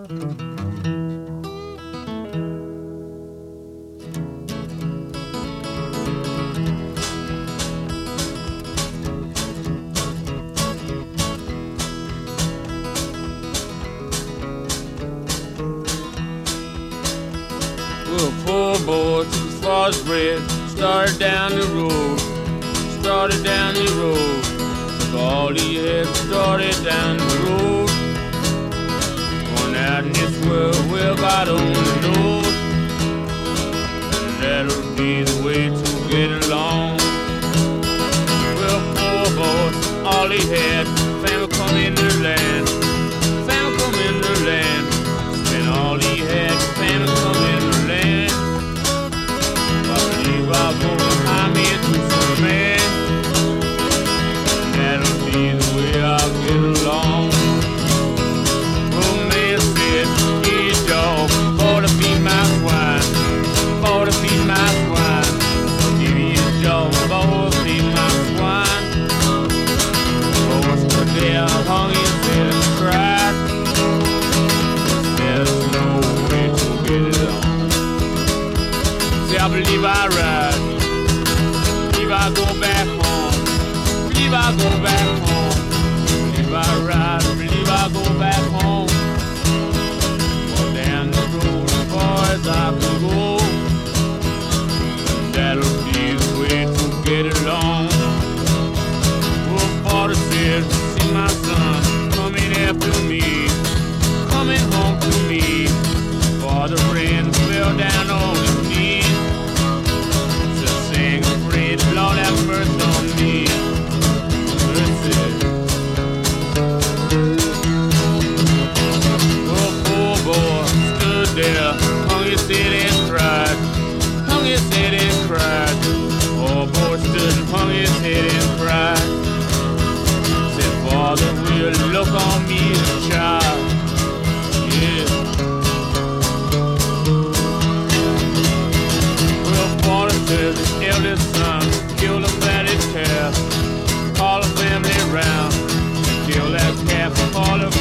Well, poor boy took his father's bread, started down the road, took all he had, started down the road. Going out in this world, well, God only knows, and that'll be the way to get along. Well, poor boy, all he had, family come in the land, spent all he had, family come in the land. I believe I'll go behind me and do some man, and that'll be the way I'll get along. Oh, man said, hey dog, for to feed my swine, give me a dog, for to feed my swine. Oh, stood there, hung his head and cried. There's no way to get it on. See, I believe I ride, believe I go back home, believe I go back home, believe I ride, believe I go back home. Or down the road as far as I can go, and that'll be the way to get along. Oh, father said, see my son coming after me, coming home to me. Father ran, fell down on his knees, just sang a prayer, Lord have mercy on me. Mercy. Oh, poor boy stood there, hung his head and cried, hung his head and cried. Oh, boy stood and hung his head and cried. Said, Father, will you look on me as a child? Yeah. Well, father said his eldest son killed a fatted calf, call the family round, kill that calf, call the